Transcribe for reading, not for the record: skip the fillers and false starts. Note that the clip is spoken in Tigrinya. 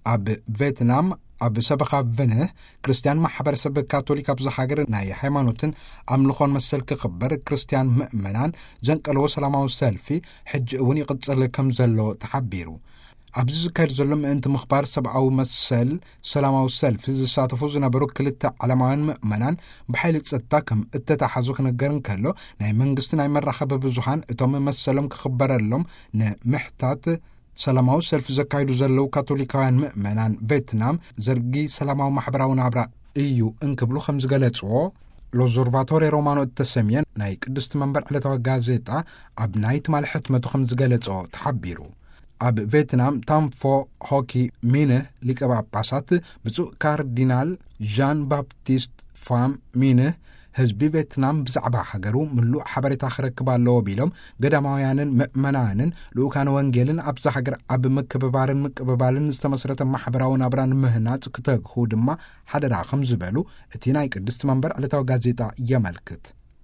ኣብ ቪየትናም ኣብ ሰበኻ ቨንህ ክርስቲያን ማሕበረሰብ ካቶሊክ ኣብ ዝሃገር ናይ ሃይማኖትን ኣምልኾን መሰል ክኽበር ክርስቲያን ምእመናን ዘንቀልዎ ሰላማዊ ሰልፊ ሕጂ እውን ይቕጽል ከም ዘሎ ተሓቢሩ። ኣብዚ ዝካየድ ዘሎ ምእንቲ ምኽባር ሰብኣዊ መሰል ሰላማዊ ሰልፊ ዝሳተፉ ዝነበሩ ክልተ ዓለማውያን ምእመናን ብሓይሊ ጸጥታ ከም እተታሓዙ ክነገር እንከሎ ናይ መንግስቲ ናይ መራኸቢ ብዙሃን እቶም መሰሎም ክኽበረሎም ንምሕታት ሰላማዊ ሰልፊ ዘካይዱ ዘለዉ ካቶሊካውያን ምእመናን ቪየትናም ዘርጊ ሰላማዊ ማሕበራዊ ናብራ እዩ እንክብሉ ከም ዝገለጽዎ ሎዞርቫቶሪ ሮማኖ እተሰምየ ናይ ቅድስቲ መንበር ዕለታዊ ጋዜጣ ኣብ ናይ ትማል ሕትመቱ ከም ዝገለጾ ተሓቢሩ። ኣብ ቪየትናም ታምፎ ሆኪ ሚንህ ሊቀ ጳጳሳት ብፁዕ ካርዲናል ዣን ባፕቲስት ፋም ሚንህ ህዝቢ ቪየትናም ብዛዕባ ሃገሩ ምሉእ ሓበሬታ ክረክብ ኣለዎ ቢሎም ገዳማውያንን ምእመናንን ልኡካን ወንጌልን ኣብዛ ሃገር ኣብ ምክብባርን ምቅብባልን ዝተመስረተ ማሕበራዊ ናብራ ንምህናጽ ክተግሁ ድማ ሓደራ ከም ዝበሉ እቲ ናይ ቅድስቲ መንበር ዕለታዊ ጋዜጣ የመልክት።